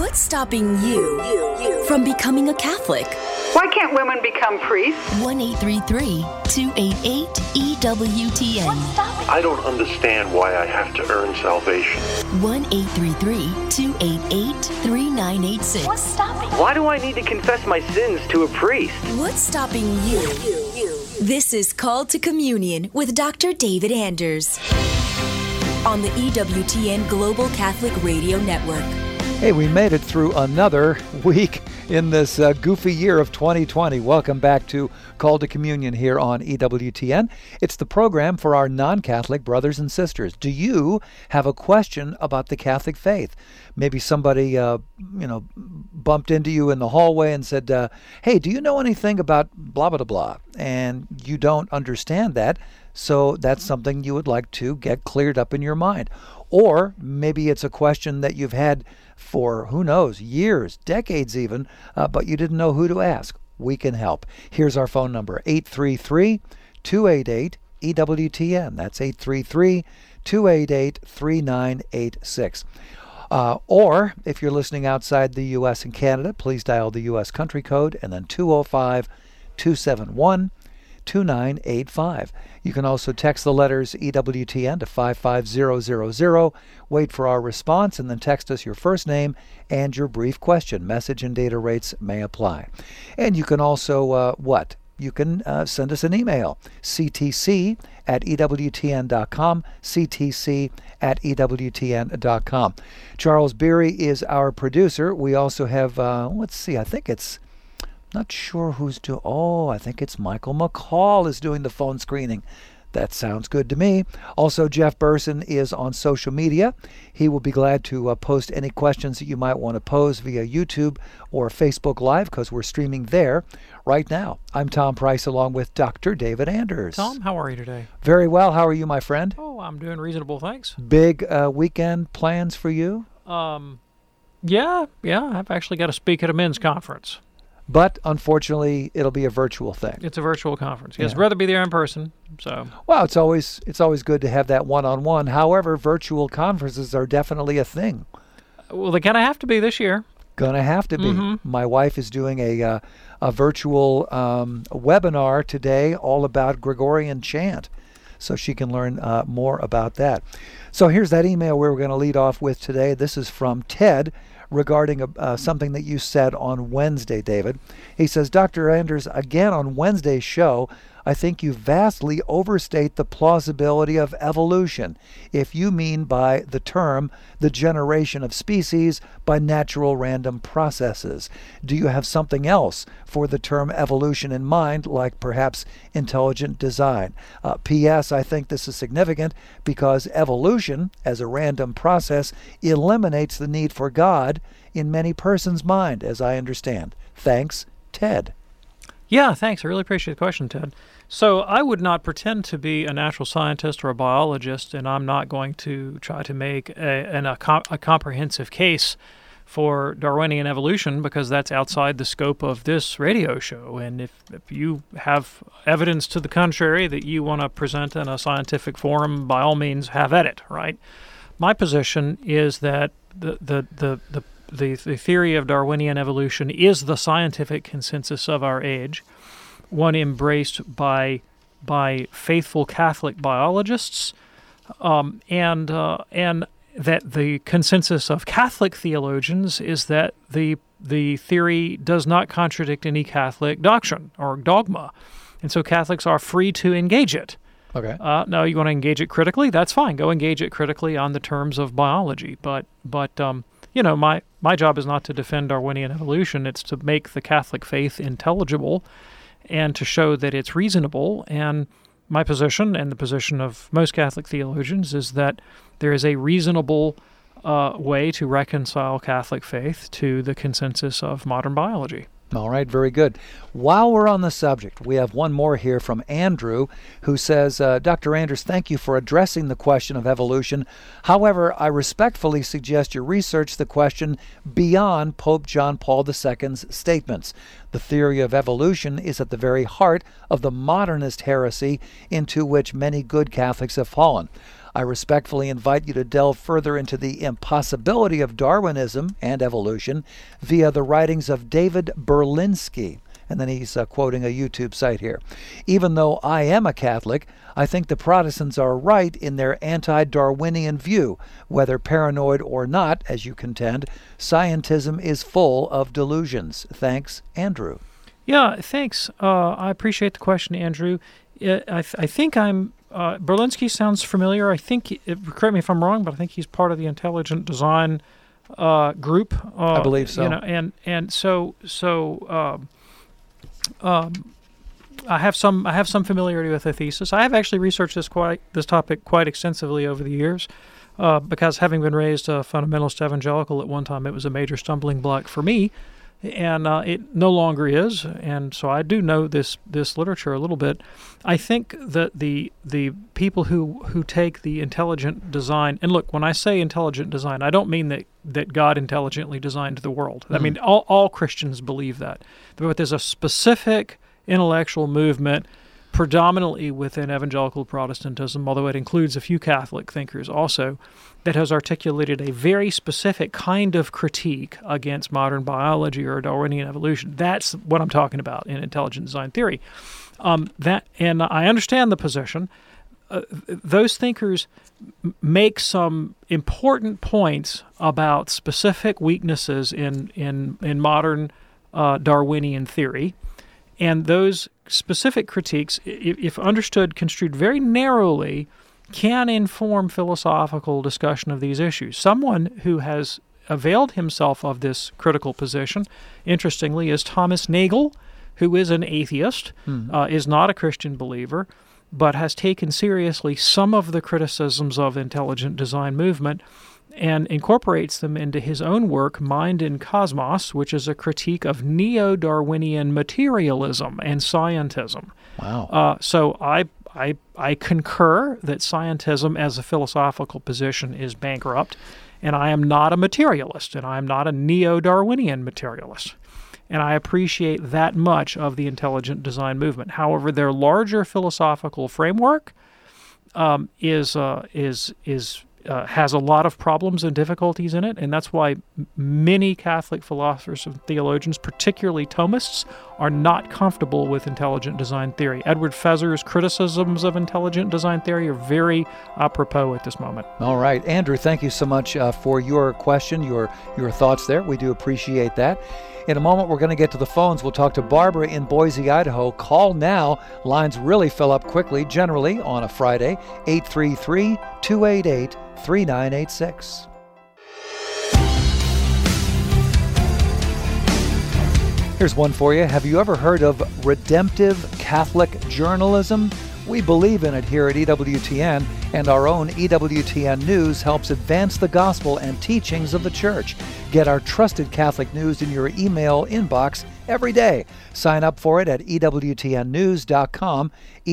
What's stopping you from becoming a Catholic? Why can't women become priests? 1-833-288-EWTN. I don't understand why I have to earn salvation. 1-833-288-3986. What's stopping? Why do I need to confess my sins to a priest? What's stopping you? This is Called to Communion with Dr. David Anders on the EWTN Global Catholic Radio Network. Hey, we made it through another week in this goofy year of 2020. Welcome back to Call to Communion here on EWTN. It's the program for our non-Catholic brothers and sisters. Do you have a question about the Catholic faith? Maybe somebody, bumped into you in the hallway and said, hey, do you know anything about blah, blah, blah? And you don't understand that, so that's something you would like to get cleared up in your mind. Or maybe it's a question that you've had for, who knows, years, decades even, but you didn't know who to ask. We can help. Here's our phone number, 833-288-EWTN. That's 833-288-3986. Or if you're listening outside the U.S. and Canada, please dial the U.S. country code and then 205-271-2985. You can also text the letters EWTN to 55000. Wait for our response and then text us your first name and your brief question. Message and data rates may apply. And you can also, You can send us an email, ctc@ewtn.com, ctc@ewtn.com. Charles Beery is our producer. We also have, not sure who's doing. I think it's Michael McCall is doing the phone screening. That sounds good to me. Also, Jeff Burson is on social media. He will be glad to post any questions that you might want to pose via YouTube or Facebook Live, because we're streaming there right now. I'm Tom Price along with Dr. David Anders. Tom, how are you today? Very well. How are you, my friend? Oh, I'm doing reasonable, thanks. Big weekend plans for you? Yeah. I've actually got to speak at a men's conference. But unfortunately, it'll be a virtual thing. It's a virtual conference. Yes, I'd rather be there in person. So. Well, it's always good to have that one-on-one. However, virtual conferences are definitely a thing. Well, they kind of have to be this year. Gonna have to be. Mm-hmm. My wife is doing a virtual webinar today all about Gregorian chant, so she can learn more about that. So here's that email we were going to lead off with today. This is from Ted, regarding something that you said on Wednesday, David. He says, Dr. Anders, again on Wednesday's show, I think you vastly overstate the plausibility of evolution, if you mean by the term the generation of species by natural random processes. Do you have something else for the term evolution in mind, like perhaps intelligent design? P.S. I think this is significant because evolution, as a random process, eliminates the need for God in many persons' mind, as I understand. Thanks, Ted. Yeah, thanks. I really appreciate the question, Ted. So I would not pretend to be a natural scientist or a biologist, and I'm not going to try to make a comprehensive case for Darwinian evolution, because that's outside the scope of this radio show. And if you have evidence to the contrary that you want to present in a scientific forum, by all means, have at it, right? My position is that the theory of Darwinian evolution is the scientific consensus of our age, one embraced by faithful Catholic biologists, and that the consensus of Catholic theologians is that the theory does not contradict any Catholic doctrine or dogma, and so Catholics are free to engage it. Okay. Now, you want to engage it critically? That's fine. Go engage it critically on the terms of biology, but my job is not to defend Darwinian evolution. It's to make the Catholic faith intelligible and to show that it's reasonable. And my position, and the position of most Catholic theologians, is that there is a reasonable way to reconcile Catholic faith to the consensus of modern biology. All right, very good. While we're on the subject, we have one more here from Andrew, who says, Dr. Anders, thank you for addressing the question of evolution. However, I respectfully suggest you research the question beyond Pope John Paul II's statements. The theory of evolution is at the very heart of the modernist heresy into which many good Catholics have fallen. I respectfully invite you to delve further into the impossibility of Darwinism and evolution via the writings of David Berlinski. And then he's quoting a YouTube site here. Even though I am a Catholic, I think the Protestants are right in their anti-Darwinian view. Whether paranoid or not, as you contend, scientism is full of delusions. Thanks, Andrew. Yeah, thanks. I appreciate the question, Andrew. I think Berlinski sounds familiar. I think, correct me if I'm wrong, but I think he's part of the Intelligent Design group. I believe so. I have some familiarity with the thesis. I have actually researched this topic quite extensively over the years, because having been raised a fundamentalist evangelical at one time, it was a major stumbling block for me, and it no longer is. And so I do know this literature a little bit. I think that the people who take the intelligent design, and look, when I say intelligent design, I don't mean that God intelligently designed the world. I mean, all Christians believe that. But there's a specific intellectual movement predominantly within evangelical Protestantism, although it includes a few Catholic thinkers also, that has articulated a very specific kind of critique against modern biology or Darwinian evolution. That's what I'm talking about in intelligent design theory. And I understand the position. Those thinkers make some important points about specific weaknesses in modern Darwinian theory, and those specific critiques, if understood, construed very narrowly, can inform philosophical discussion of these issues. Someone who has availed himself of this critical position, interestingly, is Thomas Nagel, who is an atheist, is not a Christian believer, but has taken seriously some of the criticisms of intelligent design movement and incorporates them into his own work, Mind in Cosmos, which is a critique of neo-Darwinian materialism and scientism. Wow. So I concur that scientism as a philosophical position is bankrupt, and I am not a materialist, and I am not a neo-Darwinian materialist. And I appreciate that much of the intelligent design movement. However, their larger philosophical framework has a lot of problems and difficulties in it, and that's why many Catholic philosophers and theologians, particularly Thomists, are not comfortable with intelligent design theory. Edward Feser's criticisms of intelligent design theory are very apropos at this moment. All right. Andrew, thank you so much for your question, your thoughts there. We do appreciate that. In a moment, we're going to get to the phones. We'll talk to Barbara in Boise, Idaho. Call now. Lines really fill up quickly, generally on a Friday, 833-288-3986. Here's one for you. Have you ever heard of redemptive Catholic journalism? We believe in it here at EWTN, and our own EWTN News helps advance the gospel and teachings of the Church. Get our trusted Catholic news in your email inbox every day. Sign up for it at EWTNnews.com,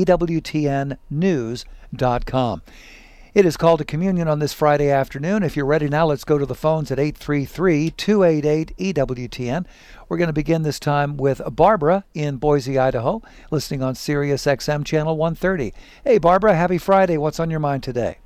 EWTNnews.com. It is Call to Communion on this Friday afternoon. If you're ready now, let's go to the phones at 833-288-EWTN. We're going to begin this time with Barbara in Boise, Idaho, listening on Sirius XM Channel 130. Hey, Barbara, happy Friday. What's on your mind today?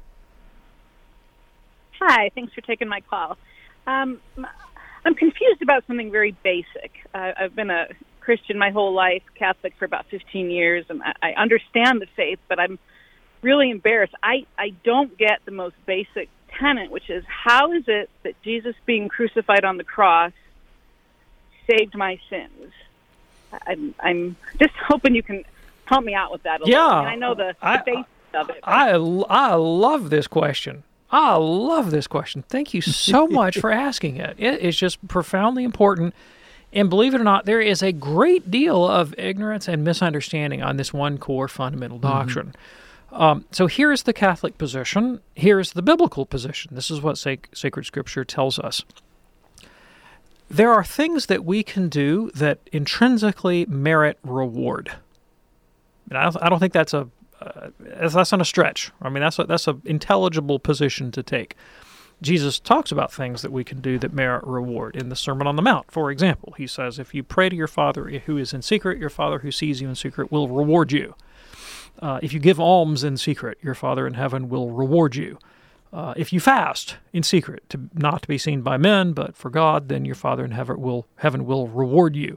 Hi, thanks for taking my call. I'm confused about something very basic. I've been a Christian my whole life, Catholic for about 15 years, and I understand the faith, but I'm really embarrassed. I don't get the most basic tenet, which is, how is it that Jesus being crucified on the cross saved my sins? I'm just hoping you can help me out with that a little. I mean, I know the basics of it. I love this question. I love this question. Thank you so much for asking it. It is just profoundly important. And believe it or not, there is a great deal of ignorance and misunderstanding on this one core fundamental doctrine. So here's the Catholic position. Here's the biblical position. This is what sacred Scripture tells us. There are things that we can do that intrinsically merit reward. And I don't think that's not a stretch. I mean, that's an intelligible position to take. Jesus talks about things that we can do that merit reward. In the Sermon on the Mount, for example, he says, if you pray to your Father who is in secret, your Father who sees you in secret will reward you. If you give alms in secret, your Father in heaven will reward you. If you fast in secret, not to be seen by men, but for God, then your Father in heaven will reward you.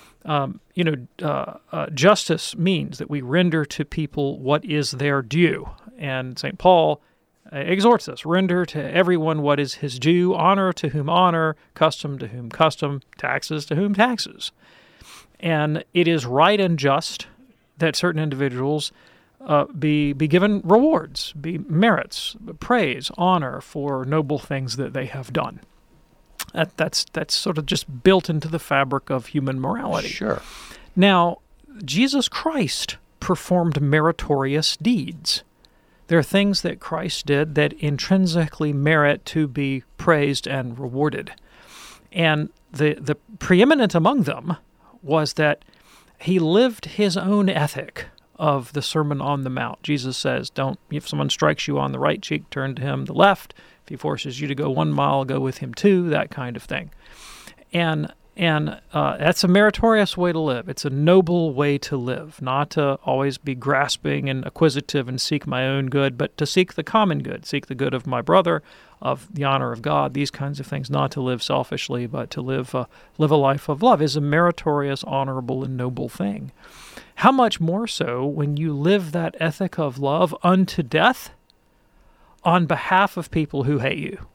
Justice means that we render to people what is their due. And St. Paul exhorts us, render to everyone what is his due, honor to whom honor, custom to whom custom, taxes to whom taxes. And it is right and just that certain individuals be given rewards, be merits, praise, honor for noble things that they have done. That's sort of just built into the fabric of human morality. Sure. Now, Jesus Christ performed meritorious deeds. There are things that Christ did that intrinsically merit to be praised and rewarded. And the preeminent among them was that he lived his own ethic of the Sermon on the Mount. Jesus says, if someone strikes you on the right cheek, turn to him the left. If he forces you to go 1 mile, go with him 2, that kind of thing. And that's a meritorious way to live. It's a noble way to live, not to always be grasping and acquisitive and seek my own good, but to seek the common good, seek the good of my brother, of the honor of God, these kinds of things, not to live selfishly, but to live a life of love is a meritorious, honorable, and noble thing. How much more so when you live that ethic of love unto death on behalf of people who hate you?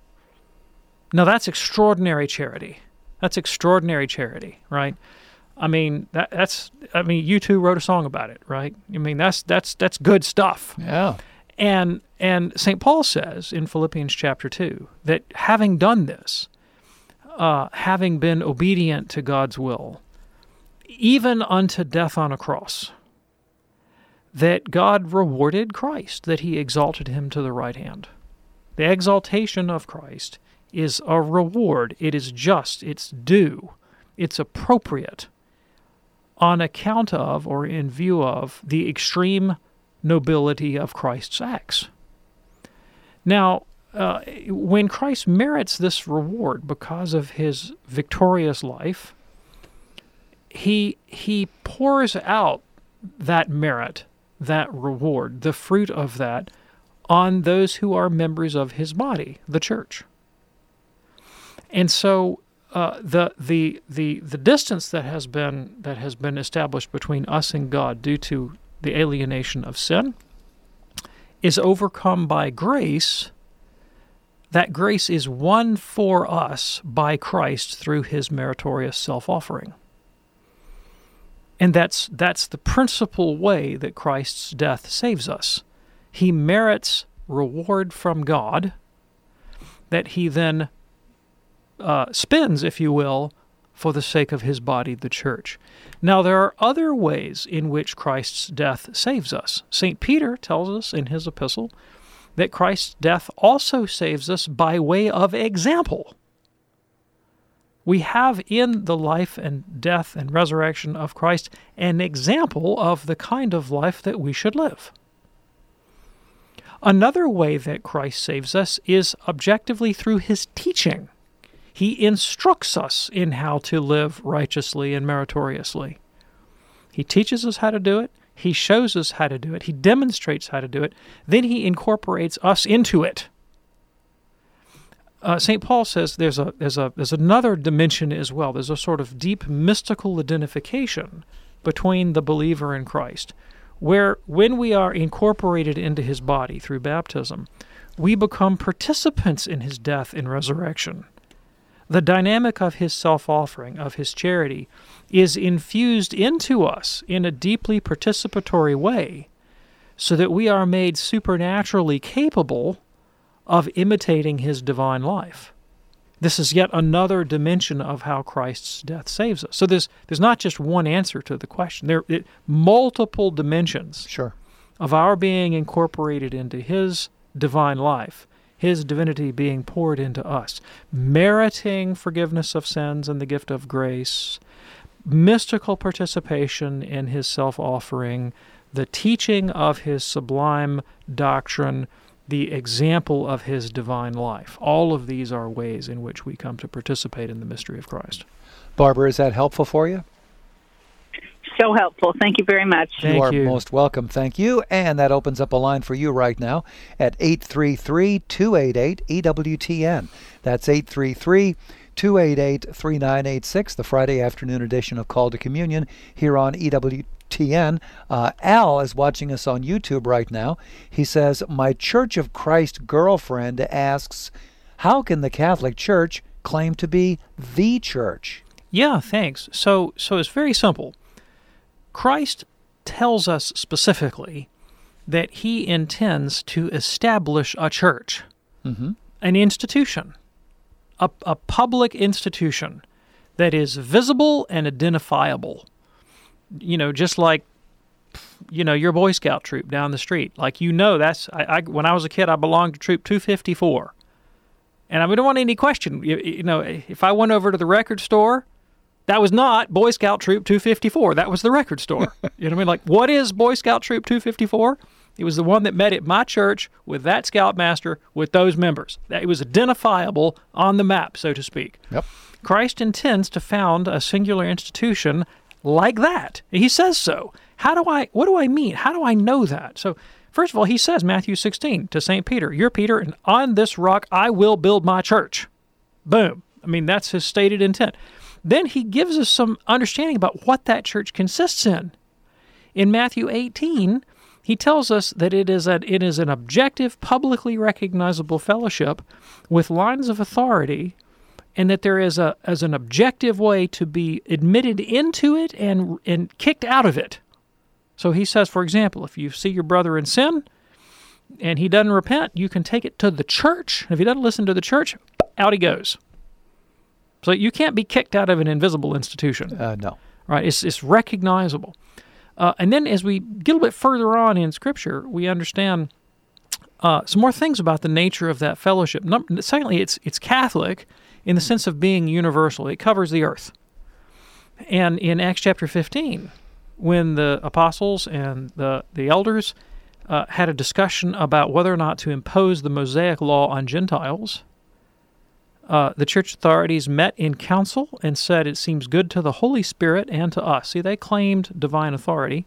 Now that's extraordinary charity. That's extraordinary charity, right? I mean, you two wrote a song about it, right? I mean, that's good stuff. Yeah. And St. Paul says in Philippians chapter 2 that having done this, having been obedient to God's will, even unto death on a cross, that God rewarded Christ, that he exalted him to the right hand. The exaltation of Christ is a reward. It is just, it's due, it's appropriate on account of or in view of the extreme nobility of Christ's acts. Now, when Christ merits this reward because of his victorious life, he pours out that merit, that reward, the fruit of that, on those who are members of his body, the church. And so the distance that has been established between us and God due to the alienation of sin is overcome by grace. That grace is won for us by Christ through his meritorious self-offering. And that's the principal way that Christ's death saves us. He merits reward from God that he then spends, if you will, for the sake of his body, the church. Now, there are other ways in which Christ's death saves us. St. Peter tells us in his epistle that Christ's death also saves us by way of example. We have in the life and death and resurrection of Christ an example of the kind of life that we should live. Another way that Christ saves us is objectively through his teaching. He instructs us in how to live righteously and meritoriously. He teaches us how to do it. He shows us how to do it. He demonstrates how to do it. Then he incorporates us into it. St. Paul says there's another dimension as well. There's a sort of deep mystical identification between the believer and Christ, where when we are incorporated into his body through baptism, we become participants in his death and resurrection. The dynamic of his self-offering, of his charity, is infused into us in a deeply participatory way so that we are made supernaturally capable of imitating his divine life. This is yet another dimension of how Christ's death saves us. So there's not just one answer to the question. There are multiple dimensions of our being incorporated into his divine life, his divinity being poured into us, meriting forgiveness of sins and the gift of grace, mystical participation in his self-offering, the teaching of his sublime doctrine, the example of his divine life. All of these are ways in which we come to participate in the mystery of Christ. Barbara, is that helpful for you? So helpful. Thank you very much. You are most welcome. Thank you. And that opens up a line for you right now at 833-288-EWTN. That's 833-288-3986, the Friday afternoon edition of Call to Communion here on EWTN. Al is watching us on YouTube right now. He says, my Church of Christ girlfriend asks, how can the Catholic Church claim to be the church? Yeah, thanks. So it's very simple. Christ tells us specifically that he intends to establish a church, an institution, a public institution that is visible and identifiable. Just like, your Boy Scout troop down the street. Like, that's, when I was a kid, I belonged to Troop 254. And I don't want any question. If I went over to the record store, that was not Boy Scout Troop 254. That was the record store. You know what I mean? Like, what is Boy Scout Troop 254? It was the one that met at my church with that scoutmaster with those members. It was identifiable on the map, so to speak. Yep. Christ intends to found a singular institution like that. He says so. What do I mean? How do I know that? So, first of all, he says, Matthew 16, to St. Peter, "You're Peter, and on this rock I will build my church." Boom. I mean, that's his stated intent. Then he gives us some understanding about what that church consists in. In Matthew 18, he tells us that it is an objective, publicly recognizable fellowship with lines of authority, and that there is an objective way to be admitted into it and kicked out of it. So he says, for example, if you see your brother in sin and he doesn't repent, you can take it to the church. If he doesn't listen to the church, out he goes. So you can't be kicked out of an invisible institution. No. Right? It's recognizable. And then as we get a little bit further on in Scripture, we understand some more things about the nature of that fellowship. Secondly, it's Catholic in the sense of being universal. It covers the earth. And in Acts chapter 15, when the apostles and the elders had a discussion about whether or not to impose the Mosaic law on Gentiles, the church authorities met in council and said it seems good to the Holy Spirit and to us. See, they claimed divine authority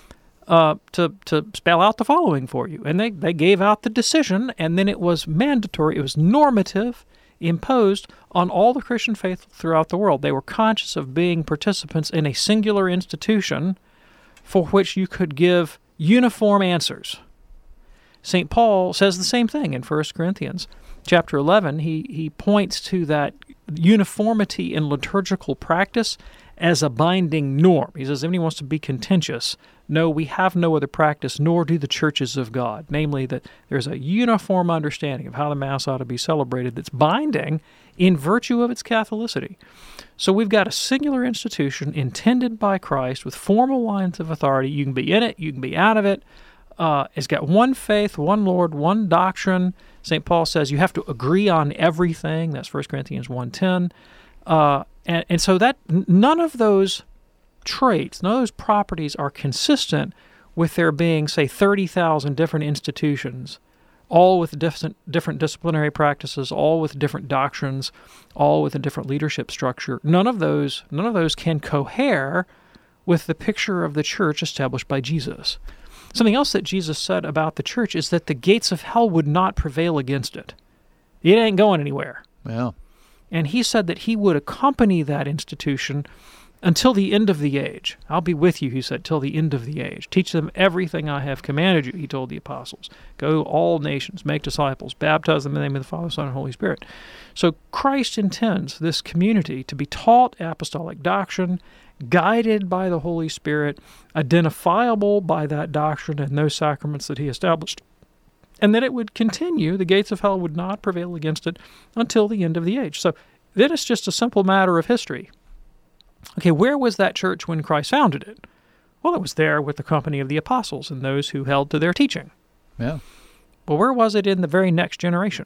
to spell out the following for you. And they gave out the decision, and then it was mandatory, it was normative, imposed on all the Christian faithful throughout the world. They were conscious of being participants in a singular institution for which you could give uniform answers. St. Paul says the same thing in 1 Corinthians. Chapter 11, he points to that uniformity in liturgical practice as a binding norm. He says, if anyone wants to be contentious, no, we have no other practice, nor do the churches of God. Namely, that there's a uniform understanding of how the Mass ought to be celebrated that's binding in virtue of its Catholicity. So we've got a singular institution intended by Christ with formal lines of authority. You can be in it, you can be out of it. It's got one faith, one Lord, one doctrine. St. Paul says you have to agree on everything. That's 1 Corinthians 1:10. And so that none of those traits, none of those properties are consistent with there being, say, 30,000 different institutions, all with different disciplinary practices, all with different doctrines, all with a different leadership structure. None of those can cohere with the picture of the church established by Jesus. Something else that Jesus said about the church is that the gates of hell would not prevail against it. It ain't going anywhere. Yeah. And he said that he would accompany that institution until the end of the age. I'll be with you, he said, till the end of the age. Teach them everything I have commanded you, he told the apostles. Go all nations, make disciples, baptize them in the name of the Father, Son, and Holy Spirit. So Christ intends this community to be taught apostolic doctrine, guided by the Holy Spirit, identifiable by that doctrine and those sacraments that he established. And that it would continue, the gates of hell would not prevail against it until the end of the age. So then it's just a simple matter of history. Okay, where was that church when Christ founded it? Well, it was there with the company of the apostles and those who held to their teaching. Yeah. Well, where was it in the very next generation?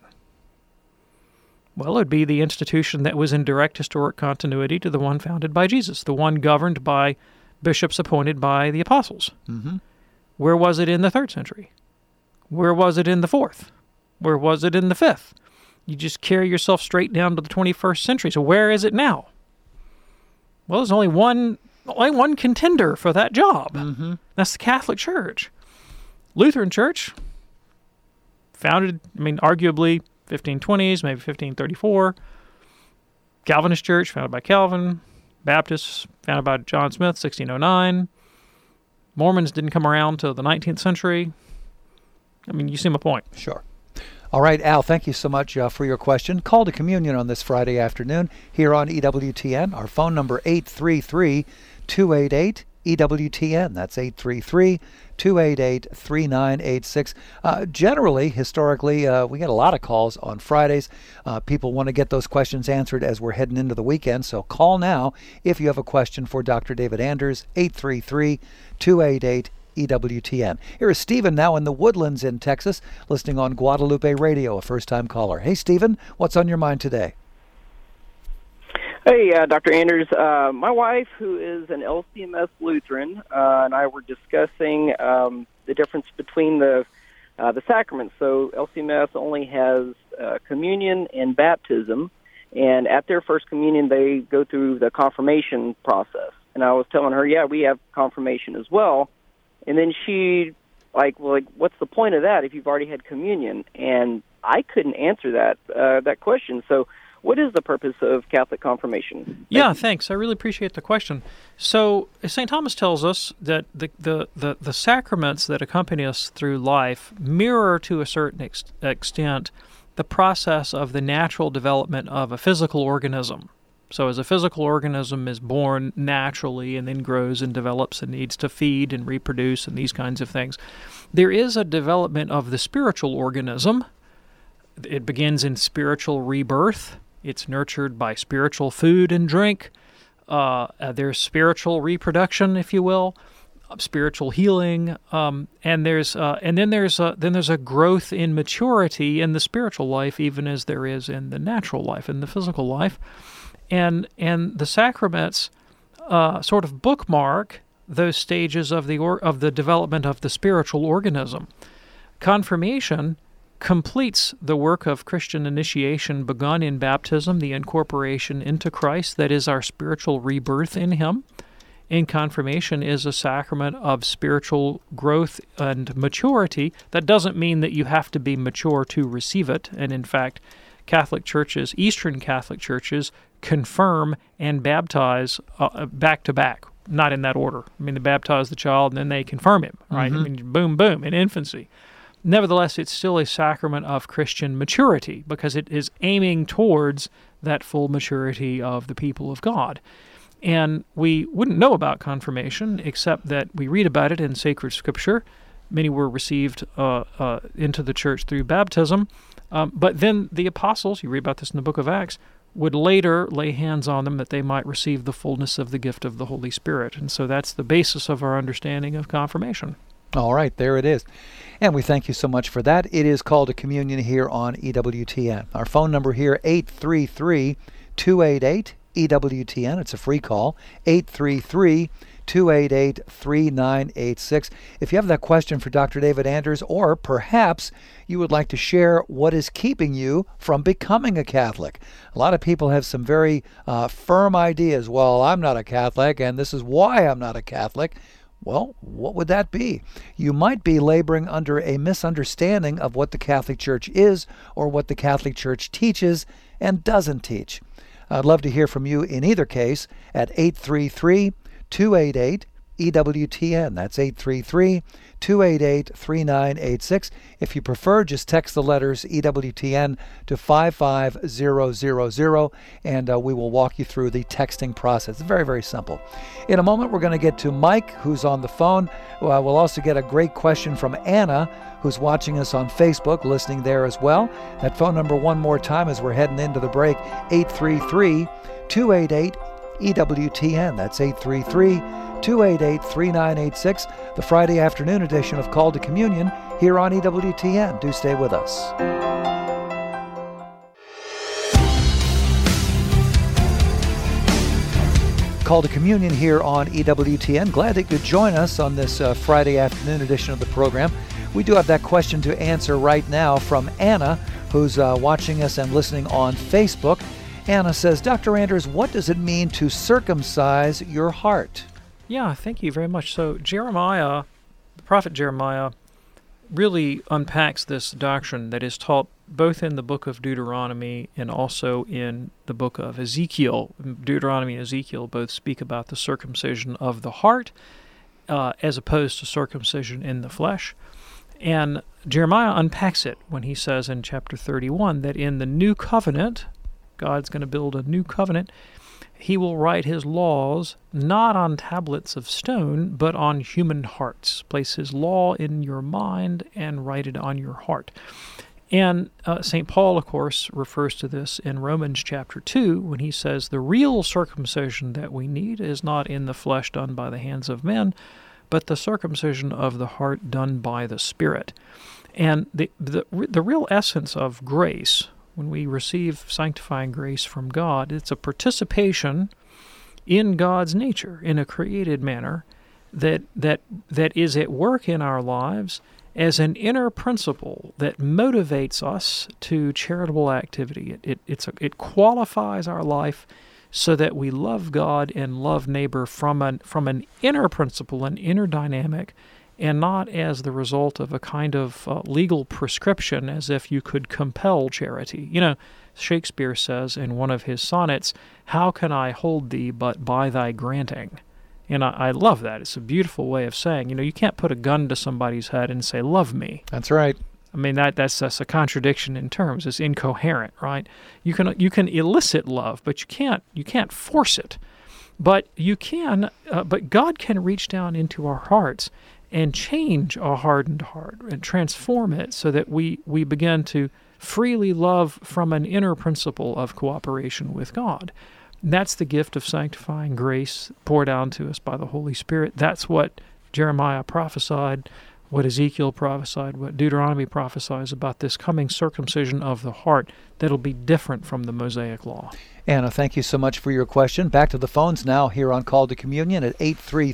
Well, it would be the institution that was in direct historic continuity to the one founded by Jesus, the one governed by bishops appointed by the apostles. Mm-hmm. Where was it in the 3rd century? Where was it in the 4th? Where was it in the 5th? You just carry yourself straight down to the 21st century. So where is it now? Well, there's only one only one contender for that job. Mm-hmm. That's the Catholic Church. Lutheran Church, founded, arguably 1520s, maybe 1534. Calvinist Church, founded by Calvin. Baptists, founded by John Smith, 1609. Mormons didn't come around till the 19th century. You see my point. Sure. All right, Al, thank you so much for your question. Call to communion on this Friday afternoon here on EWTN. Our phone number, 833-288-EWTN. That's 833-288-3986. Generally, historically, we get a lot of calls on Fridays. People want to get those questions answered as we're heading into the weekend. So call now if you have a question for Dr. David Anders, 833-288-EWTN. Here is Stephen now in the Woodlands in Texas, listening on Guadalupe Radio, a first-time caller. Hey, Stephen, what's on your mind today? Hey, Dr. Anders. My wife, who is an LCMS Lutheran, and I were discussing the difference between the sacraments. So LCMS only has communion and baptism, and at their first communion, they go through the confirmation process. And I was telling her, yeah, we have confirmation as well. And then she, what's the point of that if you've already had communion? And I couldn't answer that question. So what is the purpose of Catholic confirmation? Thanks. I really appreciate the question. So St. Thomas tells us that the sacraments that accompany us through life mirror to a certain extent the process of the natural development of a physical organism. So as a physical organism is born naturally and then grows and develops and needs to feed and reproduce and these kinds of things, there is a development of the spiritual organism. It begins in spiritual rebirth. It's nurtured by spiritual food and drink. There's spiritual reproduction, if you will, spiritual healing, and then there's a growth in maturity in the spiritual life, even as there is in the natural life, in the physical life. And the sacraments sort of bookmark those stages of the development of the spiritual organism. Confirmation completes the work of Christian initiation begun in baptism, the incorporation into Christ, that is our spiritual rebirth in Him. And confirmation is a sacrament of spiritual growth and maturity. That doesn't mean that you have to be mature to receive it. And in fact, Catholic churches, Eastern Catholic churches, confirm and baptize back to back, not in that order. They baptize the child and then they confirm him, right? Mm-hmm. Boom, boom, in infancy. Nevertheless, it's still a sacrament of Christian maturity because it is aiming towards that full maturity of the people of God. And we wouldn't know about confirmation except that we read about it in sacred scripture. Many were received into the church through baptism. But then the apostles, you read about this in the book of Acts, would later lay hands on them that they might receive the fullness of the gift of the Holy Spirit. And so that's the basis of our understanding of confirmation. All right, there it is. And we thank you so much for that. It is called a communion here on EWTN. Our phone number here, 833-288-EWTN. It's a free call, 833-288-3986. If you have that question for Dr. David Anders, or perhaps you would like to share what is keeping you from becoming a Catholic. A lot of people have some very firm ideas. Well, I'm not a Catholic, and this is why I'm not a Catholic. Well, what would that be? You might be laboring under a misunderstanding of what the Catholic Church is or what the Catholic Church teaches and doesn't teach. I'd love to hear from you in either case at 833-288-EWTN. That's 833-288-3986. If you prefer, just text the letters EWTN to 55000, and we will walk you through the texting process. It's very, very simple. In a moment, we're going to get to Mike, who's on the phone. We'll also get a great question from Anna, who's watching us on Facebook, listening there as well. That phone number one more time as we're heading into the break, 833-288-EWTN. That's 833-288-3986, the Friday afternoon edition of Call to Communion here on EWTN. Do stay with us. Call to Communion here on EWTN. Glad that you could join us on this Friday afternoon edition of the program. We do have that question to answer right now from Anna, who's watching us and listening on Facebook. Anna says, Dr. Anders, what does it mean to circumcise your heart? Yeah, thank you very much. So Jeremiah, the prophet Jeremiah, really unpacks this doctrine that is taught both in the book of Deuteronomy and also in the book of Ezekiel. Deuteronomy and Ezekiel both speak about the circumcision of the heart as opposed to circumcision in the flesh. And Jeremiah unpacks it when he says in chapter 31 that in the new covenant, God's going to build a new covenant, he will write his laws not on tablets of stone, but on human hearts. Place his law in your mind and write it on your heart. And St. Paul, of course, refers to this in Romans chapter 2 when he says the real circumcision that we need is not in the flesh done by the hands of men, but the circumcision of the heart done by the Spirit. And the real essence of grace, when we receive sanctifying grace from God, it's a participation in God's nature in a created manner that is at work in our lives as an inner principle that motivates us to charitable activity. It qualifies our life so that we love God and love neighbor from an inner principle, an inner dynamic, and not as the result of a kind of legal prescription as if you could compel charity. You know, Shakespeare says in one of his sonnets, "How can I hold thee but by thy granting?" And I love that. It's a beautiful way of saying, you can't put a gun to somebody's head and say, "Love me." That's right. I mean, that's a contradiction in terms. It's incoherent, right? You can elicit love, but you can't force it. But but God can reach down into our hearts and change a hardened heart and transform it so that we begin to freely love from an inner principle of cooperation with God. And that's the gift of sanctifying grace poured down to us by the Holy Spirit. That's what Jeremiah prophesied, what Ezekiel prophesied, what Deuteronomy prophesies about this coming circumcision of the heart that'll be different from the Mosaic Law. Anna, thank you so much for your question. Back to the phones now here on Call to Communion at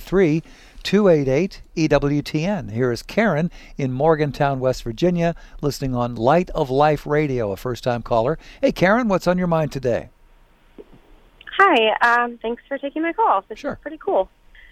833-288-EWTN. Here is Karen in Morgantown, West Virginia, listening on Light of Life Radio, a first-time caller. Hey, Karen, what's on your mind today? Hi, thanks for taking my call. This Sure. is pretty cool.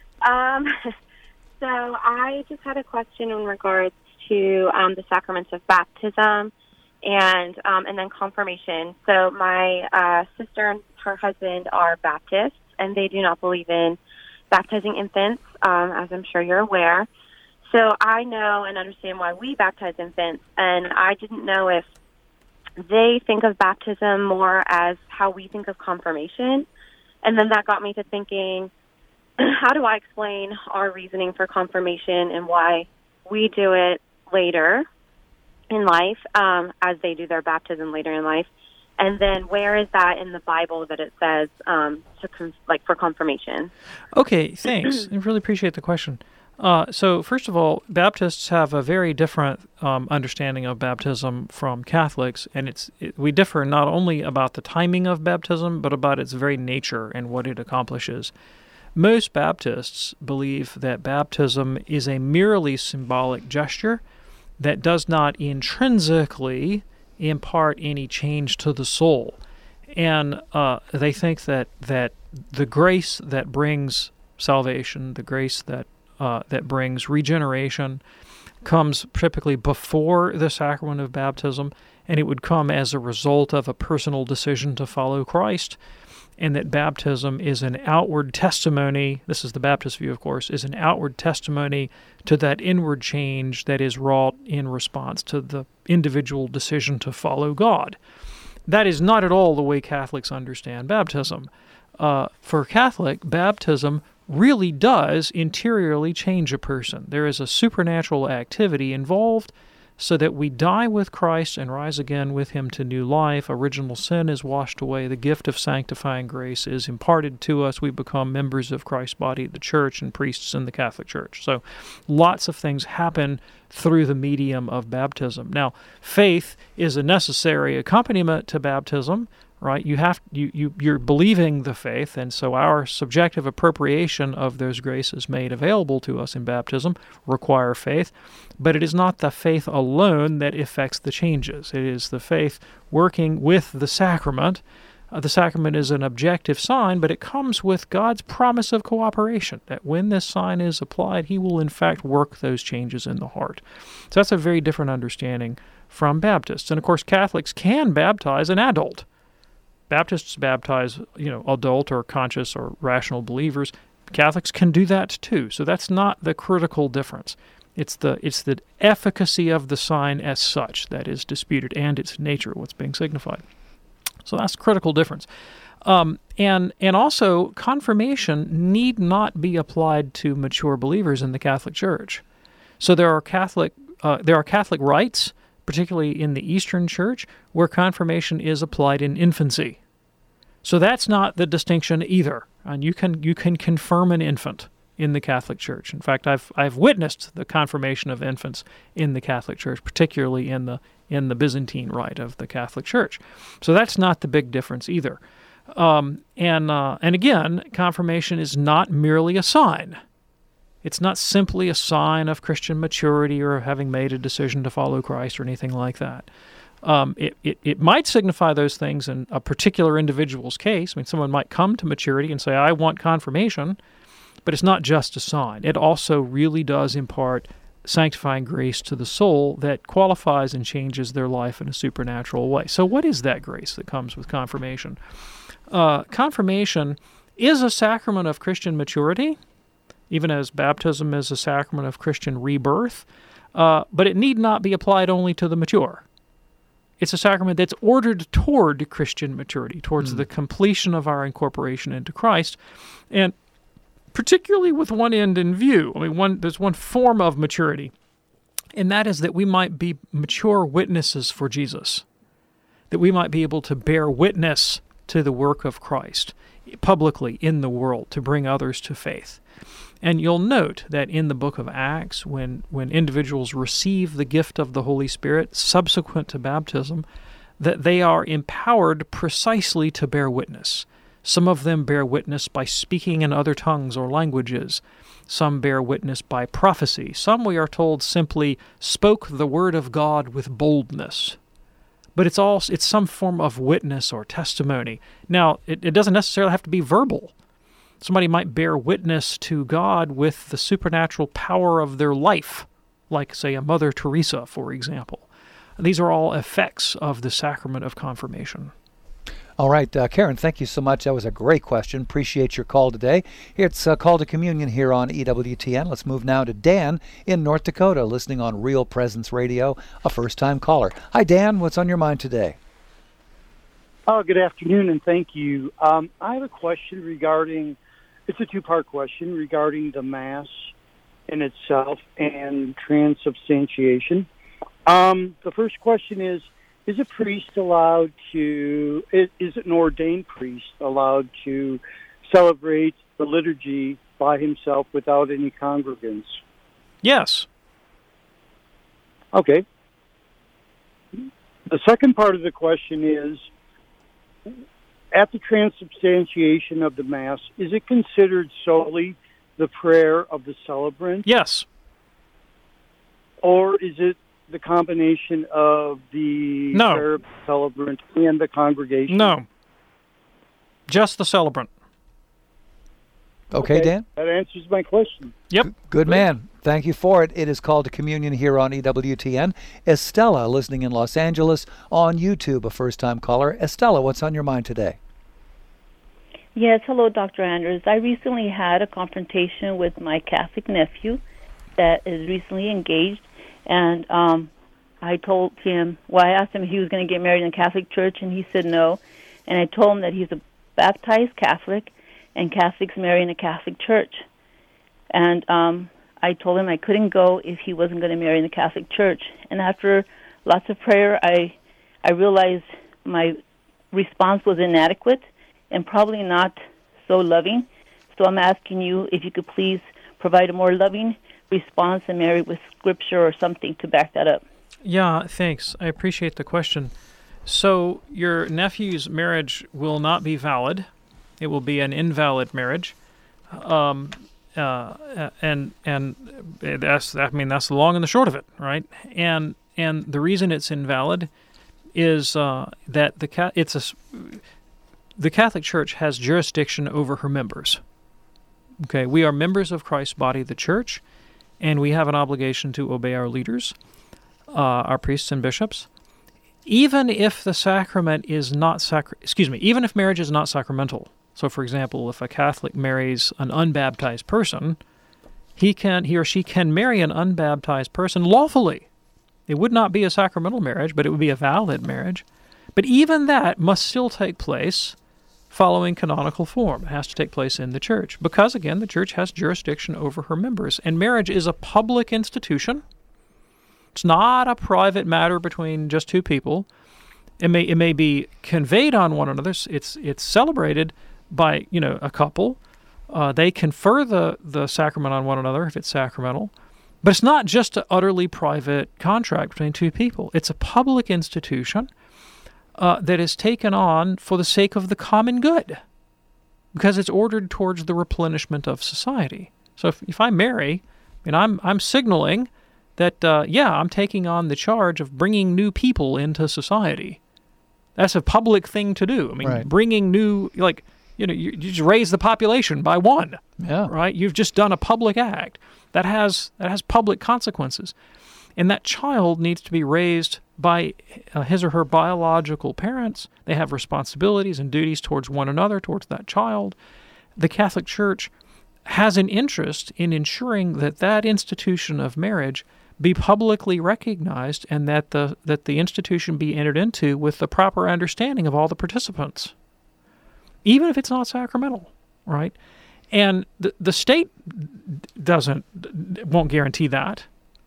So I just had a question in regards to the sacraments of baptism and then confirmation. So my sister and her husband are Baptists, and they do not believe in baptizing infants, as I'm sure you're aware. So I know and understand why we baptize infants, and I didn't know if they think of baptism more as how we think of confirmation. And then that got me to thinking, how do I explain our reasoning for confirmation and why we do it later in life, as they do their baptism later in life? And then where is that in the Bible that it says for confirmation? Okay, thanks. I really appreciate the question. So first of all, Baptists have a very different understanding of baptism from Catholics, and we differ not only about the timing of baptism, but about its very nature and what it accomplishes. Most Baptists believe that baptism is a merely symbolic gesture that does not intrinsically impart any change to the soul. And they think that the grace that brings salvation, the grace that brings regeneration, comes typically before the sacrament of baptism, and it would come as a result of a personal decision to follow Christ, and that baptism is an outward testimony, this is the Baptist view, of course, is an outward testimony to that inward change that is wrought in response to the individual decision to follow God. That is not at all the way Catholics understand baptism. For Catholic, baptism really does interiorly change a person. There is a supernatural activity involved so that we die with Christ and rise again with him to new life. Original sin is washed away. The gift of sanctifying grace is imparted to us. We become members of Christ's body, the church, and priests in the Catholic Church. So lots of things happen through the medium of baptism. Now, faith is a necessary accompaniment to baptism, right? You're believing the faith, and so our subjective appropriation of those graces made available to us in baptism require faith, but it is not the faith alone that effects the changes. It is the faith working with the sacrament The sacrament is an objective sign, but it comes with God's promise of cooperation, that when this sign is applied, he will in fact work those changes in the heart. So that's a very different understanding from Baptists. And of course, Catholics can baptize an adult. Baptists baptize, adult or conscious or rational believers. Catholics can do that too. So that's not the critical difference. It's the efficacy of the sign as such that is disputed, and its nature, what's being signified. So that's a critical difference. And also, confirmation need not be applied to mature believers in the Catholic Church. So there are Catholic rites, particularly in the Eastern Church, where confirmation is applied in infancy. So that's not the distinction either. And you can confirm an infant in the Catholic Church. In fact, I've witnessed the confirmation of infants in the Catholic Church, particularly in the Byzantine rite of the Catholic Church. So that's not the big difference either. And again, confirmation is not merely a sign. It's not simply a sign of Christian maturity or having made a decision to follow Christ or anything like that. It might signify those things in a particular individual's case. I mean, someone might come to maturity and say, I want confirmation, but it's not just a sign. It also really does impart sanctifying grace to the soul that qualifies and changes their life in a supernatural way. So what is that grace that comes with confirmation? Confirmation is a sacrament of Christian maturity, even as baptism is a sacrament of Christian rebirth, but it need not be applied only to the mature. It's a sacrament that's ordered toward Christian maturity, towards the completion of our incorporation into Christ, and particularly with one end in view. I mean, there's one form of maturity, and that is that we might be mature witnesses for Jesus, that we might be able to bear witness to the work of Christ publicly in the world, to bring others to faith. And you'll note that in the book of Acts, when individuals receive the gift of the Holy Spirit subsequent to baptism, that they are empowered precisely to bear witness. Some of them bear witness by speaking in other tongues or languages. Some bear witness by prophecy. Some, we are told, simply spoke the word of God with boldness. But it's some form of witness or testimony. Now, it doesn't necessarily have to be verbal. Somebody might bear witness to God with the supernatural power of their life, like, say, a Mother Teresa, for example. These are all effects of the sacrament of confirmation. All right, Karen, thank you so much. That was a great question. Appreciate your call today. It's Call to Communion here on EWTN. Let's move now to Dan in North Dakota, listening on Real Presence Radio, a first-time caller. Hi, Dan. What's on your mind today? Oh, good afternoon, and thank you. I have a question regarding, it's a two-part question regarding the Mass in itself and transubstantiation. The first question is a priest allowed to, is an ordained priest allowed to celebrate the liturgy by himself without any congregants? Yes. Okay. The second part of the question is, at the transubstantiation of the Mass, is it considered solely the prayer of the celebrant? Yes. Or is it the combination of the prayer of the celebrant and the congregation? No. Just the celebrant. Okay, Dan? That answers my question. Yep. Good man. Thank you for it. It is Called to Communion here on EWTN. Estella, listening in Los Angeles on YouTube, a first-time caller. Estella, what's on your mind today? Yes, hello, Dr. Anders. I recently had a confrontation with my Catholic nephew that is recently engaged, and I told him, I asked him if he was going to get married in the Catholic Church, and he said no. And I told him that he's a baptized Catholic, and Catholics marry in a Catholic Church. And I told him I couldn't go if he wasn't going to marry in the Catholic Church. And after lots of prayer, I realized my response was inadequate and probably not so loving. So I'm asking you if you could please provide a more loving response and marry with Scripture or something to back that up. Yeah, thanks. I appreciate the question. So your nephew's marriage will not be valid. It will be an invalid marriage. And that's the long and the short of it, right? And the reason it's invalid is that the Catholic Church has jurisdiction over her members. Okay, we are members of Christ's body, the Church, and we have an obligation to obey our leaders, our priests and bishops. Even if the sacrament is not even if marriage is not sacramental. So, for example, if a Catholic marries an unbaptized person, he or she can marry an unbaptized person lawfully. It would not be a sacramental marriage, but it would be a valid marriage. But even that must still take place following canonical form. It has to take place in the Church because, again, the Church has jurisdiction over her members. And marriage is a public institution. It's not a private matter between just two people. It may be conveyed on one another. It's celebrated by a couple. They confer the sacrament on one another if it's sacramental. But it's not just an utterly private contract between two people. It's a public institution that is taken on for the sake of the common good, because it's ordered towards the replenishment of society. So if I marry, I'm signaling that I'm taking on the charge of bringing new people into society. That's a public thing to do. Right. Bringing new, you just raise the population by one. Yeah. Right. You've just done a public act that has public consequences, and that child needs to be raised by his or her biological parents. They have responsibilities and duties towards one another, towards that child. The Catholic Church has an interest in ensuring that institution of marriage be publicly recognized, and that the institution be entered into with the proper understanding of all the participants, even if it's not sacramental, right? And the state won't guarantee that.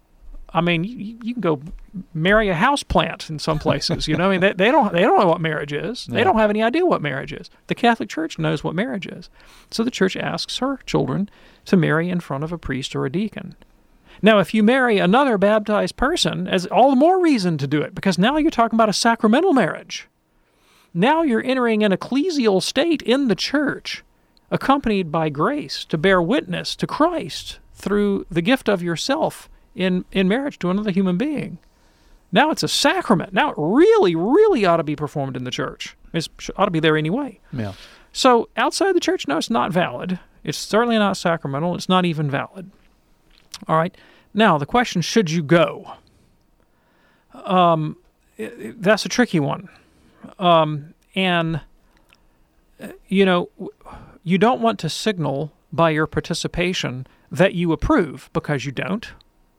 You can go marry a house plant in some places. They don't know what marriage is. Yeah. They don't have any idea what marriage is. The Catholic Church knows what marriage is. So the Church asks her children to marry in front of a priest or a deacon. Now, if you marry another baptized person, as all the more reason to do it, because now you're talking about a sacramental marriage. Now you're entering an ecclesial state in the Church, accompanied by grace to bear witness to Christ through the gift of yourself in marriage to another human being. Now it's a sacrament. Now it really, really ought to be performed in the Church. It ought to be there anyway. Yeah. So outside the Church, no, it's not valid. It's certainly not sacramental. It's not even valid. All right. Now, the question, should you go? That's a tricky one. You don't want to signal by your participation that you approve, because you don't.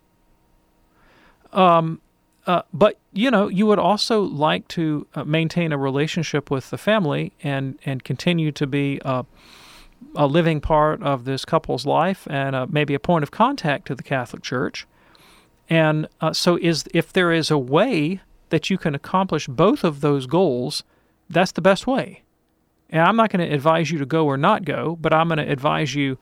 But you would also like to maintain a relationship with the family and continue to be a living part of this couple's life, and maybe a point of contact to the Catholic Church. And if there is a way that you can accomplish both of those goals, that's the best way. And I'm not going to advise you to go or not go, but I'm going to advise you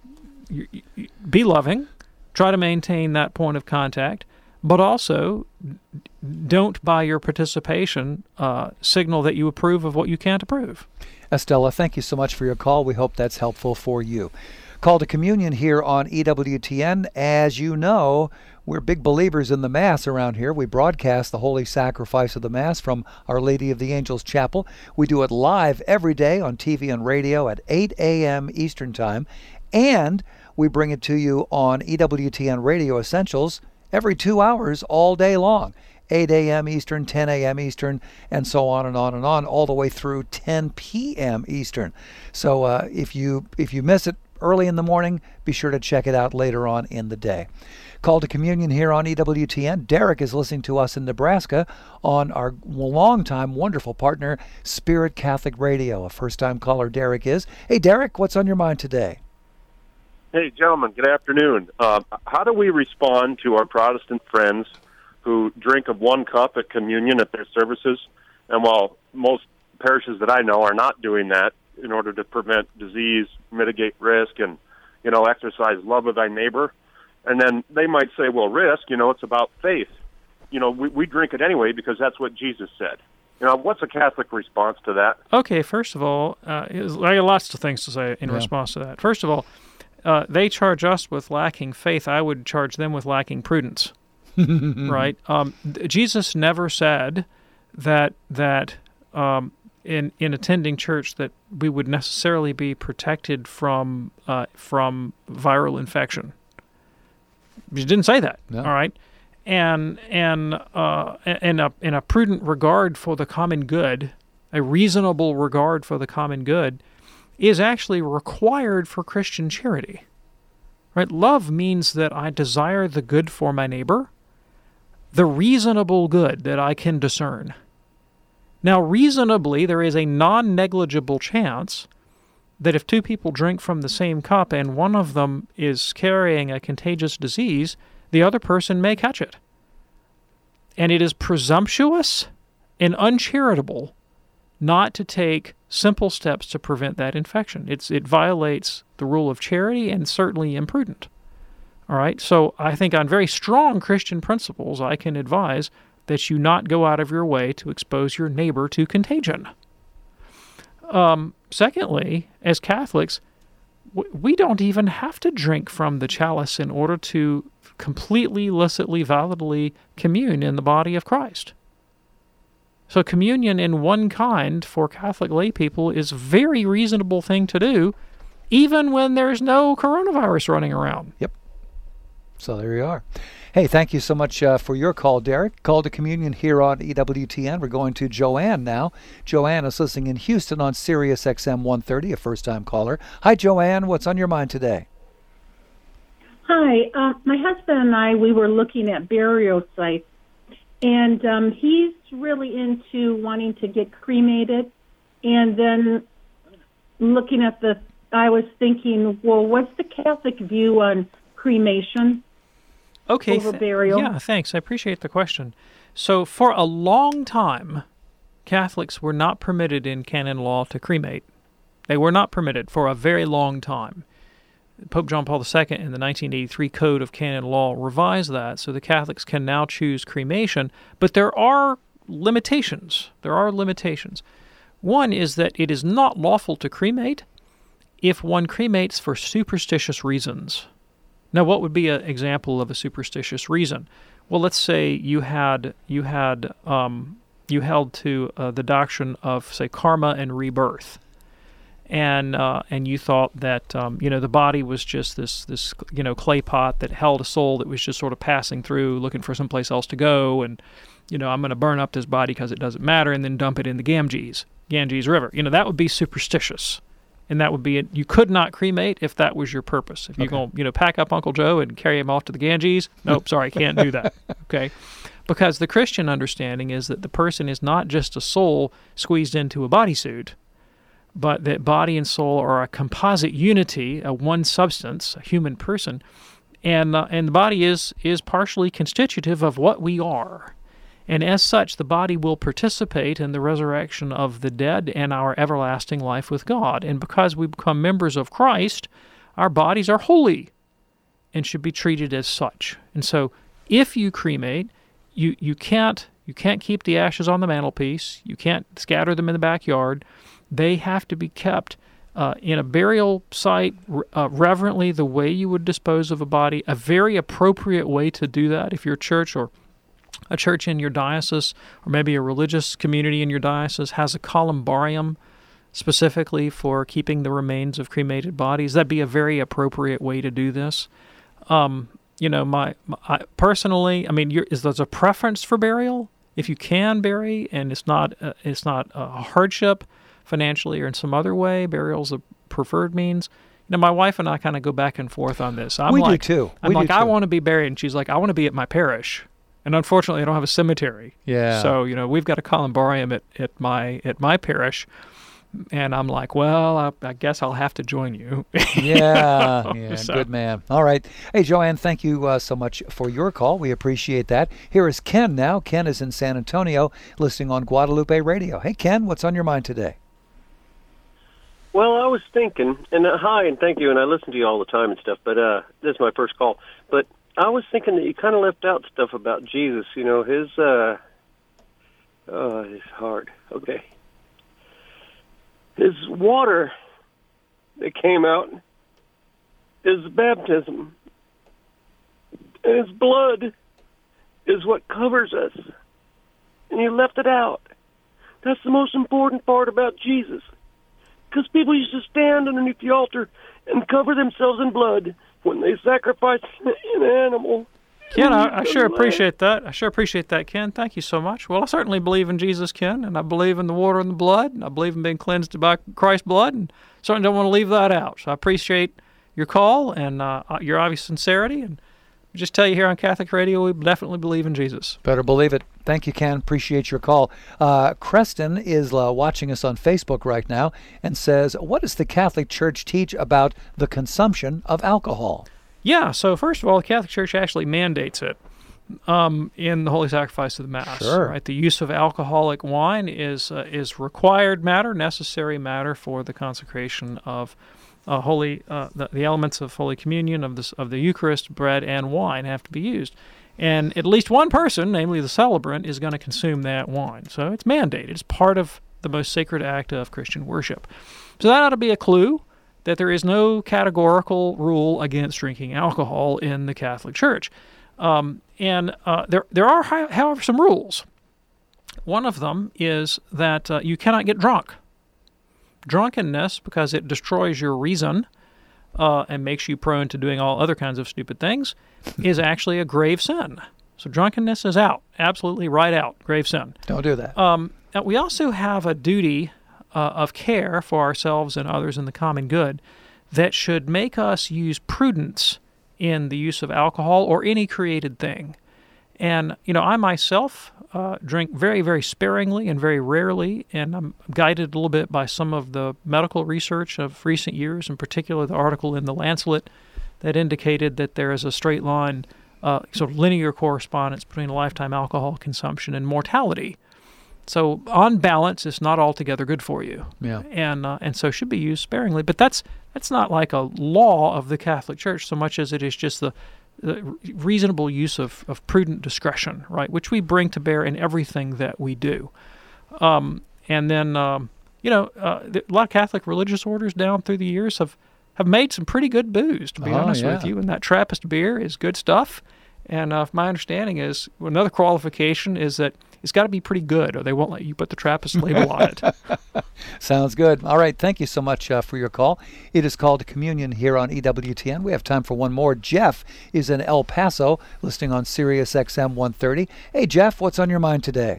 be loving, try to maintain that point of contact, but also don't, by your participation, signal that you approve of what you can't approve. Estella, thank you so much for your call. We hope that's helpful for you. Call to Communion here on EWTN. As you know, we're big believers in the Mass around here. We broadcast the Holy Sacrifice of the Mass from Our Lady of the Angels Chapel. We do it live every day on TV and radio at 8 a.m. Eastern Time. And we bring it to you on EWTN Radio Essentials every 2 hours all day long. 8 a.m. Eastern, 10 a.m. Eastern, and so on and on and on, all the way through 10 p.m. Eastern. So if you miss it early in the morning, be sure to check it out later on in the day. Call to Communion here on EWTN. Derek is listening to us in Nebraska on our longtime wonderful partner, Spirit Catholic Radio. A first-time caller, Derek is. Hey, Derek, what's on your mind today? Hey, gentlemen, good afternoon. How do we respond to our Protestant friends who drink of one cup at communion at their services? And while most parishes that I know are not doing that in order to prevent disease, mitigate risk, and, exercise love of thy neighbor, and then they might say, well, risk, it's about faith. We drink it anyway because that's what Jesus said. What's a Catholic response to that? Okay, first of all, I got lots of things to say in response to that. First of all, they charge us with lacking faith. I would charge them with lacking prudence. Right? Jesus never said that in attending church that we would necessarily be protected from viral infection. She didn't say that. No. All right, and in a prudent regard for the common good, a reasonable regard for the common good, is actually required for Christian charity. Right? Love means that I desire the good for my neighbor, the reasonable good that I can discern. Now, reasonably, there is a non-negligible chance that if two people drink from the same cup and one of them is carrying a contagious disease, the other person may catch it. And it is presumptuous and uncharitable not to take simple steps to prevent that infection. It violates the rule of charity and certainly imprudent. All right? So I think on very strong Christian principles, I can advise that you not go out of your way to expose your neighbor to contagion. Secondly, as Catholics, we don't even have to drink from the chalice in order to completely, licitly, validly commune in the body of Christ. So communion in one kind for Catholic lay people is a very reasonable thing to do, even when there's no coronavirus running around. Yep. So there you are. Hey, thank you so much for your call, Derek. Call to Communion here on EWTN. We're going to Joanne now. Joanne is listening in Houston on Sirius XM 130, a first-time caller. Hi, Joanne. What's on your mind today? Hi. My husband and I, we were looking at burial sites, and he's really into wanting to get cremated. And then looking at I was thinking, well, what's the Catholic view on cremation? Okay. Over burial. Yeah, thanks. I appreciate the question. So for a long time, Catholics were not permitted in canon law to cremate. They were not permitted for a very long time. Pope John Paul II in the 1983 Code of Canon Law revised that, so the Catholics can now choose cremation, but there are limitations. One is that it is not lawful to cremate if one cremates for superstitious reasons. Now, what would be an example of a superstitious reason? Well, let's say you held to the doctrine of, say, karma and rebirth, and you thought that the body was just this clay pot that held a soul that was just sort of passing through, looking for someplace else to go, and I'm going to burn up this body because it doesn't matter, and then dump it in the Ganges River. That would be superstitious. And that would be it. You could not cremate if that was your purpose. If you're going to, pack up Uncle Joe and carry him off to the Ganges, nope, sorry, can't do that. Okay, because the Christian understanding is that the person is not just a soul squeezed into a bodysuit, but that body and soul are a composite unity, a one substance, a human person, and the body is partially constitutive of what we are. And as such, the body will participate in the resurrection of the dead and our everlasting life with God. And because we become members of Christ, our bodies are holy and should be treated as such. And so if you cremate, you can't keep the ashes on the mantelpiece. You can't scatter them in the backyard. They have to be kept in a burial site reverently, the way you would dispose of a body. A very appropriate way to do that, if your church or a church in your diocese, or maybe a religious community in your diocese, has a columbarium specifically for keeping the remains of cremated bodies, that'd be a very appropriate way to do this. Personally, there's a preference for burial. If you can bury and it's not a hardship financially or in some other way, burial's a preferred means. My wife and I kind of go back and forth on this. We do too. I want to be buried, and she's like, I want to be at my parish. And unfortunately, I don't have a cemetery. Yeah. So, we've got a columbarium at my parish. And I'm like, well, I guess I'll have to join you. Yeah, good man. All right. Hey, Joanne, thank you so much for your call. We appreciate that. Here is Ken now. Ken is in San Antonio, listening on Guadalupe Radio. Hey, Ken, what's on your mind today? Well, I was thinking, and hi, and thank you, and I listen to you all the time and stuff, but this is my first call. But I was thinking that you kind of left out stuff about Jesus, his heart. Okay. His water that came out, his baptism, and his blood is what covers us. And you left it out. That's the most important part about Jesus. Because people used to stand underneath the altar and cover themselves in blood when they sacrificed an animal. Ken, I sure appreciate that. I sure appreciate that, Ken. Thank you so much. Well, I certainly believe in Jesus, Ken, and I believe in the water and the blood, and I believe in being cleansed by Christ's blood, and certainly don't want to leave that out. So I appreciate your call and your obvious sincerity, and just tell you here on Catholic Radio, we definitely believe in Jesus. Better believe it. Thank you, Ken. Appreciate your call. Creston is watching us on Facebook right now and says, what does the Catholic Church teach about the consumption of alcohol? Yeah, so first of all, the Catholic Church actually mandates it in the Holy Sacrifice of the Mass. Sure. Right? The use of alcoholic wine is required matter, necessary matter for the consecration of the elements of Holy Communion, of the Eucharist, bread and wine have to be used. And at least one person, namely the celebrant, is going to consume that wine. So it's mandated. It's part of the most sacred act of Christian worship. So that ought to be a clue that there is no categorical rule against drinking alcohol in the Catholic Church. There are, however, some rules. One of them is that you cannot get drunk. Drunkenness, because it destroys your reason and makes you prone to doing all other kinds of stupid things, is actually a grave sin. So drunkenness is out, absolutely right out, grave sin. Don't do that. We also have a duty of care for ourselves and others in the common good that should make us use prudence in the use of alcohol or any created thing. And, I myself drink very, very sparingly and very rarely, and I'm guided a little bit by some of the medical research of recent years, in particular the article in the Lancet that indicated that there is a straight line, sort of linear correspondence between lifetime alcohol consumption and mortality. So on balance, it's not altogether good for you. Yeah. And so should be used sparingly. But that's not like a law of the Catholic Church so much as it is just the reasonable use of prudent discretion, right, which we bring to bear in everything that we do. And then, a lot of Catholic religious orders down through the years have made some pretty good booze, to be honest with you. And that Trappist beer is good stuff. And my understanding is another qualification is that it's got to be pretty good, or they won't let you put the Trappist label on it. Sounds good. All right. Thank you so much for your call. It is Called to Communion here on EWTN. We have time for one more. Jeff is in El Paso, listening on Sirius XM 130. Hey, Jeff, what's on your mind today?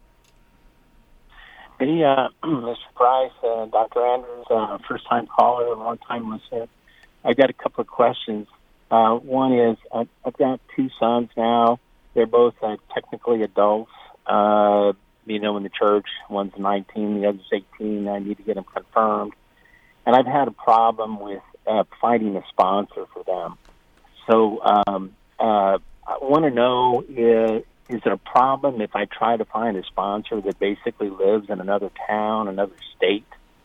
Hey, Mr. Price, Dr. Andrews, first-time caller, long-time listener. I got a couple of questions. One is, I've got two sons now. They're both technically adults, in the church. One's 19, the other's 18. I need to get them confirmed. And I've had a problem with finding a sponsor for them. So I want to know, is there a problem if I try to find a sponsor that basically lives in another town, another state,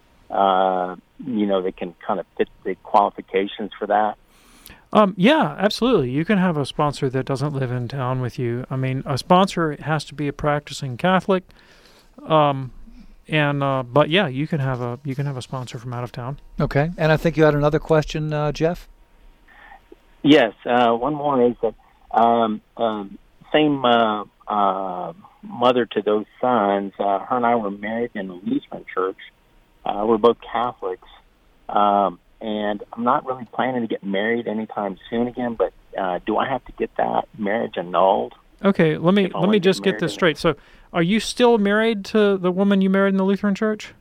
that can kind of fit the qualifications for that? Yeah, absolutely. You can have a sponsor that doesn't live in town with you. I mean, a sponsor has to be a practicing Catholic, but yeah, you can have a sponsor from out of town. Okay, and I think you had another question, Jeff. Yes, one more is that same mother to those sons. Her and I were married in a Lutheran church. We're both Catholics. And I'm not really planning to get married anytime soon again, but do I have to get that marriage annulled? Okay, let me just get this straight. So, are you still married to the woman you married in the Lutheran Church?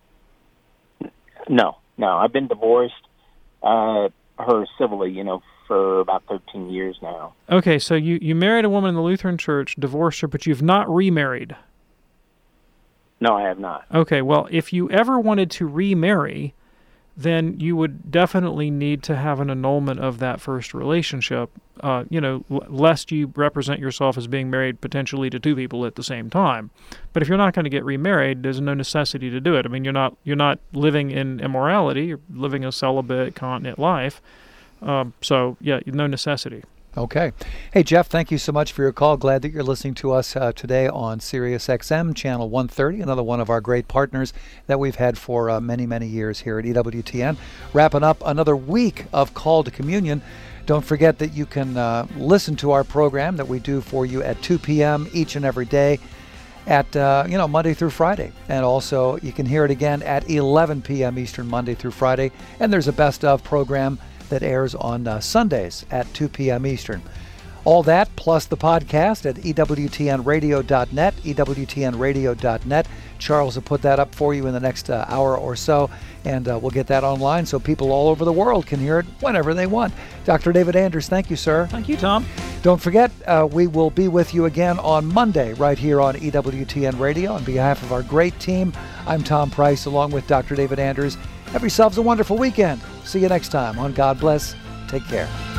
No. I've been divorced her civilly, for about 13 years now. Okay, so you married a woman in the Lutheran Church, divorced her, but you've not remarried. No, I have not. Okay, well, if you ever wanted to remarry, then you would definitely need to have an annulment of that first relationship, lest you represent yourself as being married potentially to two people at the same time. But if you're not going to get remarried, there's no necessity to do it. I mean, you're not living in immorality. You're living a celibate, continent life. So, yeah, no necessity. Okay. Hey, Jeff, thank you so much for your call. Glad that you're listening to us today on Sirius XM, Channel 130, another one of our great partners that we've had for many, many years here at EWTN. Wrapping up another week of Call to Communion. Don't forget that you can listen to our program that we do for you at 2 p.m. each and every day at Monday through Friday. And also you can hear it again at 11 p.m. Eastern Monday through Friday. And there's a best of program that airs on Sundays at 2 p.m. Eastern. All that plus the podcast at EWTNradio.net, EWTNradio.net. Charles will put that up for you in the next hour or so, and we'll get that online so people all over the world can hear it whenever they want. Dr. David Anders, thank you, sir. Thank you, Tom. Don't forget, we will be with you again on Monday right here on EWTN Radio. On behalf of our great team, I'm Tom Price along with Dr. David Anders. Have yourselves a wonderful weekend. See you next time on God Bless. Take care.